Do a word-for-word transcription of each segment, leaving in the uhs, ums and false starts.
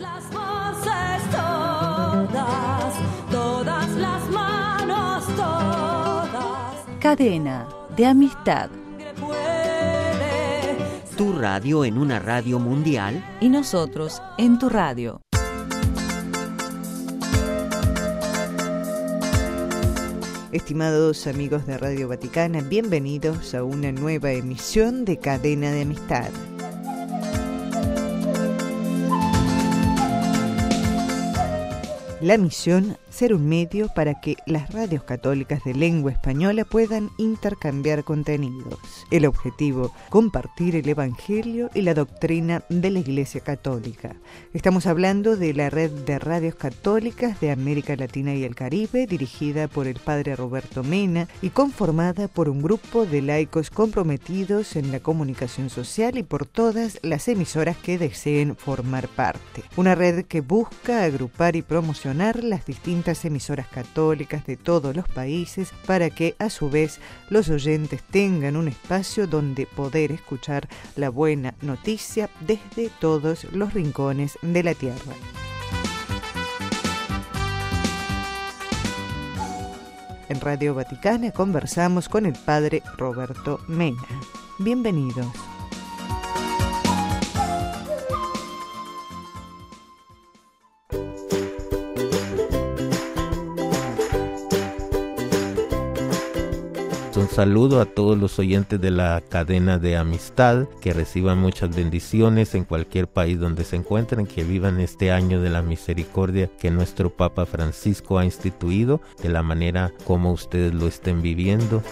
las voces, todas, todas las manos, todas. Cadena de amistad. Tu radio en una radio mundial Y nosotros en tu radio. Estimados amigos de Radio Vaticana, bienvenidos a una nueva emisión de Cadena de Amistad. La misión, ser un medio para que las radios católicas de lengua española puedan intercambiar contenidos. El objetivo, compartir el Evangelio y la doctrina de la Iglesia Católica. Estamos hablando de la red de radios católicas de América Latina y el Caribe, dirigida por el padre Roberto Mena y conformada por un grupo de laicos comprometidos en la comunicación social y por todas las emisoras que deseen formar parte. Una red que busca agrupar y promocionar las distintas emisoras católicas de todos los países para que a su vez los oyentes tengan un espacio donde poder escuchar la buena noticia desde todos los rincones de la tierra. En Radio Vaticana conversamos con el padre Roberto Mena. Bienvenidos. Un saludo a todos los oyentes de la cadena de amistad, que reciban muchas bendiciones en cualquier país donde se encuentren, que vivan este año de la misericordia que nuestro Papa Francisco ha instituido, de la manera como ustedes lo estén viviendo.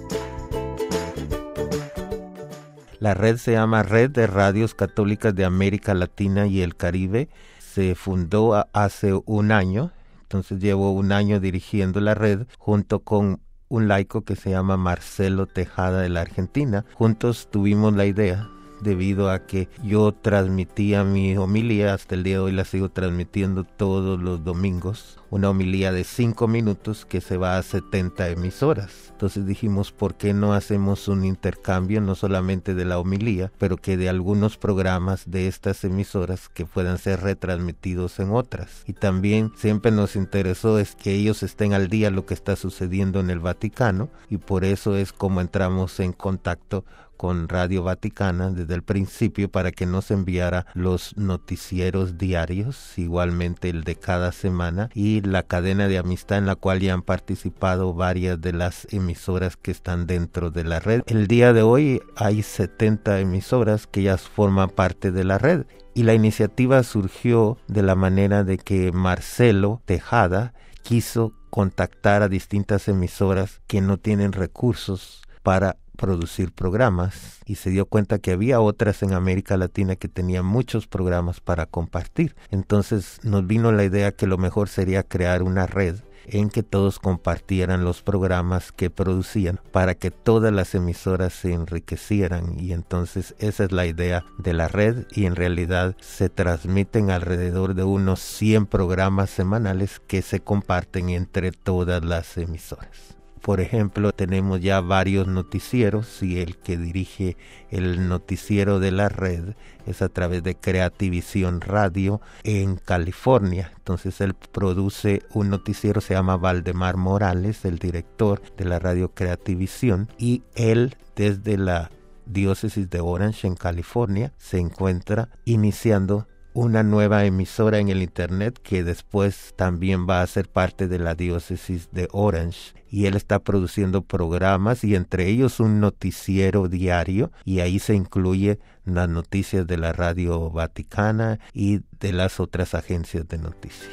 La red se llama Red de Radios Católicas de América Latina y el Caribe. Se fundó hace un año, entonces llevo un año dirigiendo la red junto con un laico que se llama Marcelo Tejada de la Argentina. Juntos tuvimos la idea, debido a que yo transmitía mi homilía, hasta el día de hoy la sigo transmitiendo todos los domingos, una homilía de cinco minutos que se va a setenta emisoras. Entonces dijimos, ¿por qué no hacemos un intercambio, no solamente de la homilía, pero que de algunos programas de estas emisoras que puedan ser retransmitidos en otras? Y también siempre nos interesó es que ellos estén al día lo que está sucediendo en el Vaticano, y por eso es como entramos en contacto con Radio Vaticana desde el principio para que nos enviara los noticieros diarios, igualmente el de cada semana, y la cadena de amistad en la cual ya han participado varias de las emisoras que están dentro de la red. El día de hoy hay setenta emisoras que ya forman parte de la red, y la iniciativa surgió de la manera de que Marcelo Tejada quiso contactar a distintas emisoras que no tienen recursos para producir programas, y se dio cuenta que había otras en América Latina que tenían muchos programas para compartir. Entonces nos vino la idea que lo mejor sería crear una red en que todos compartieran los programas que producían para que todas las emisoras se enriquecieran, y entonces esa es la idea de la red, y en realidad se transmiten alrededor de unos cien programas semanales que se comparten entre todas las emisoras. Por ejemplo, tenemos ya varios noticieros, y el que dirige el noticiero de la red es a través de Creativisión Radio en California. Entonces él produce un noticiero, se llama Valdemar Morales, el director de la radio Creativisión, y él desde la diócesis de Orange en California se encuentra iniciando una nueva emisora en el internet que después también va a ser parte de la diócesis de Orange, y él está produciendo programas, y entre ellos un noticiero diario, y ahí se incluye las noticias de la Radio Vaticana y de las otras agencias de noticias.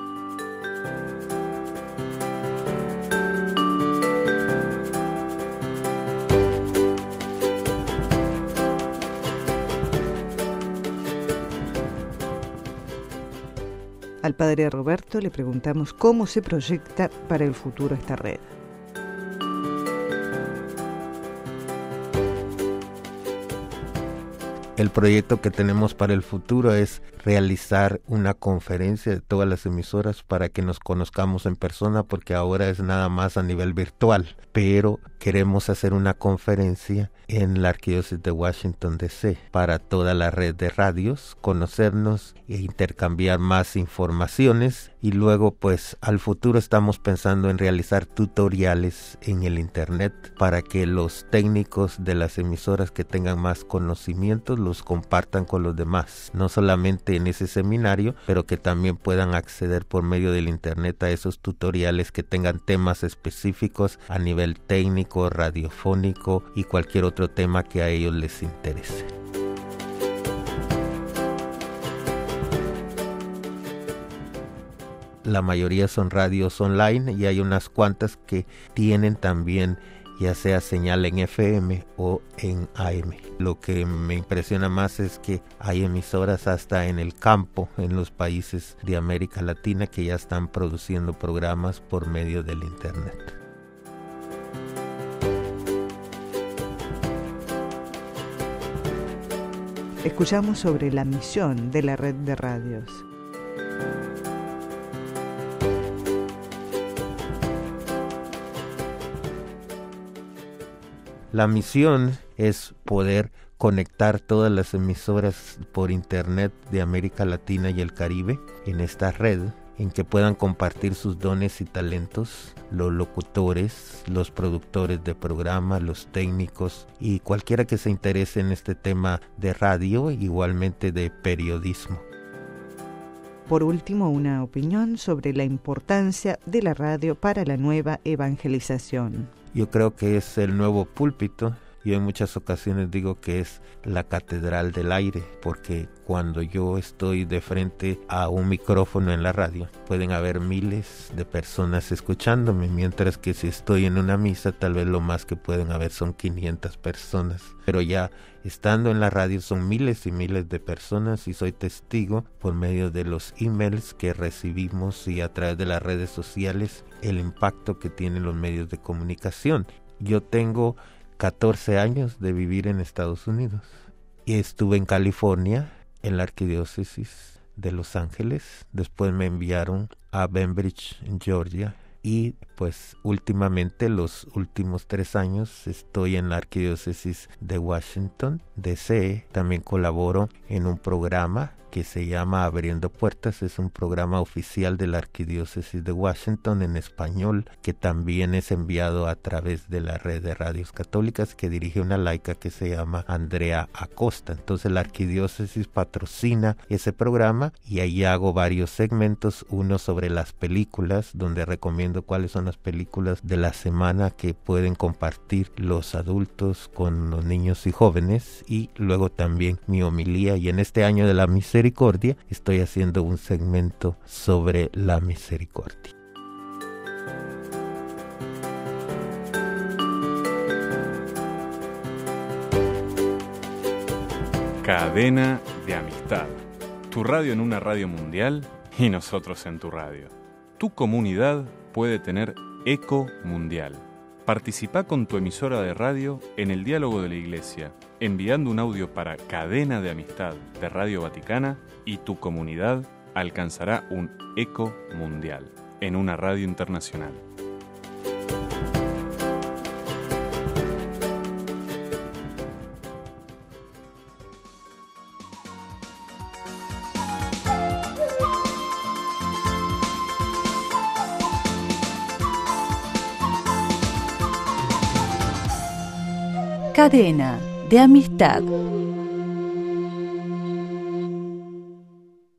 Al padre Roberto le preguntamos cómo se proyecta para el futuro esta red. El proyecto que tenemos para el futuro es realizar una conferencia de todas las emisoras para que nos conozcamos en persona, porque ahora es nada más a nivel virtual, pero queremos hacer una conferencia en la Arquidiócesis de Washington D C para toda la red de radios, conocernos e intercambiar más informaciones, y luego pues al futuro estamos pensando en realizar tutoriales en el internet para que los técnicos de las emisoras que tengan más conocimientos los compartan con los demás, no solamente en ese seminario, pero que también puedan acceder por medio del internet a esos tutoriales que tengan temas específicos a nivel técnico, radiofónico y cualquier otro tema que a ellos les interese. La mayoría son radios online y hay unas cuantas que tienen también ya sea señal en F M o en A M. Lo que me impresiona más es que hay emisoras hasta en el campo, en los países de América Latina, que ya están produciendo programas por medio del internet. Escuchamos sobre la misión de la red de radios. La misión es poder conectar todas las emisoras por internet de América Latina y el Caribe en esta red, en que puedan compartir sus dones y talentos, los locutores, los productores de programas, los técnicos y cualquiera que se interese en este tema de radio, igualmente de periodismo. Por último, una opinión sobre la importancia de la radio para la nueva evangelización. Yo creo que es el nuevo púlpito. Yo en muchas ocasiones digo que es la catedral del aire, porque cuando yo estoy de frente a un micrófono en la radio, pueden haber miles de personas escuchándome, mientras que si estoy en una misa, tal vez lo más que pueden haber son quinientas personas. Pero ya estando en la radio son miles y miles de personas, y soy testigo por medio de los emails que recibimos y a través de las redes sociales el impacto que tienen los medios de comunicación. Yo tengo catorce años de vivir en Estados Unidos y estuve en California, en la Arquidiócesis de Los Ángeles. Después me enviaron a Bainbridge, Georgia, y pues últimamente, los últimos tres años, estoy en la Arquidiócesis de Washington D C. También colaboro en un programa que se llama Abriendo Puertas. Es un programa oficial de la Arquidiócesis de Washington en español, que también es enviado a través de la red de radios católicas que dirige una laica que se llama Andrea Acosta. Entonces la Arquidiócesis patrocina ese programa y ahí hago varios segmentos, uno sobre las películas, donde recomiendo cuáles son las películas de la semana que pueden compartir los adultos con los niños y jóvenes, y luego también mi homilía. Y en este año de la misericordia Misericordia, estoy haciendo un segmento sobre la misericordia. Cadena de amistad. Tu radio en una radio mundial y nosotros en tu radio. Tu comunidad puede tener eco mundial. Participa con tu emisora de radio en el diálogo de la Iglesia, enviando un audio para Cadena de Amistad de Radio Vaticana, y tu comunidad alcanzará un eco mundial en una radio internacional. Cadena de Amistad.